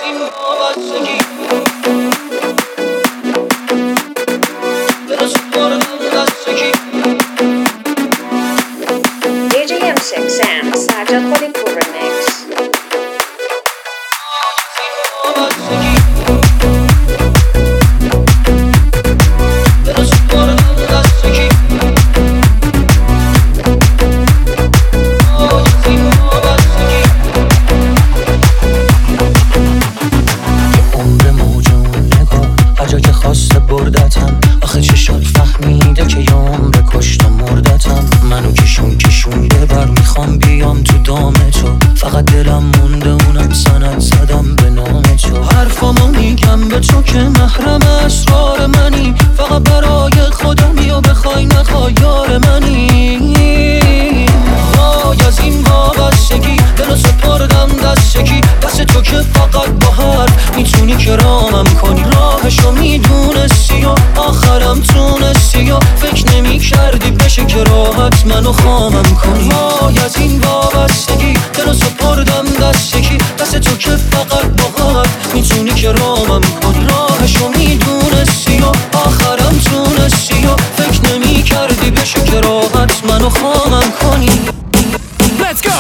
منو خامم کنی. وای از این وابستگی دلو سپردم دست یکی، دست تو که فقط باهات میتونی که رامم کنی. راهشو میدونستی و آخرم تونستی و فکر نمی کردی بشه که راحت منو خامم کنی. Let's go!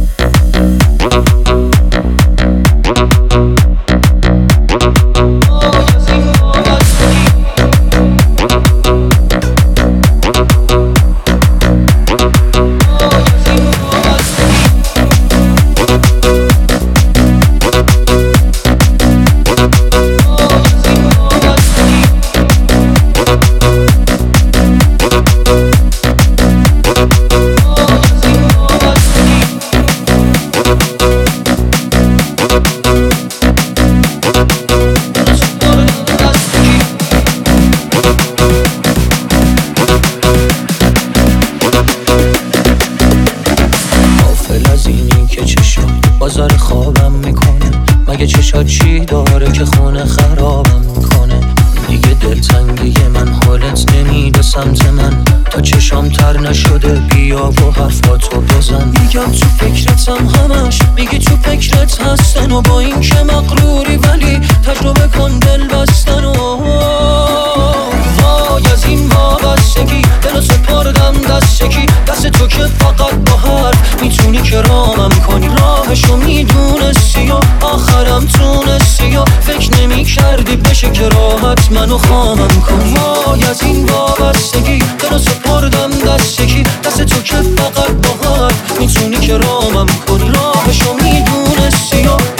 بازار خوابم میکنه، مگه چشات چی داره که خونه خرابم میکنه. دیگه دلتنگی من حالت نمیده سمت من، تا چشام تر نشده بیا و حرفاتو بزن. میگم تو فکرتم همش، میگی تو فکرت هستن و با این که مغروری ولی تجربه کن دل بستن. و وای از این وابستگی دلو سپردم دست یکی، دست تو که فقط با حرف میتونی که رامم کنی. راهشو میدونستی و آخرم تونستی و فکر نمی کردی بشه که راحت منو خامم کنی. وای از این وابستگی دلو سپردم دست یکی، دست تو که فقط با حرف میتونی که رامم کنی. راهشو میدونستی و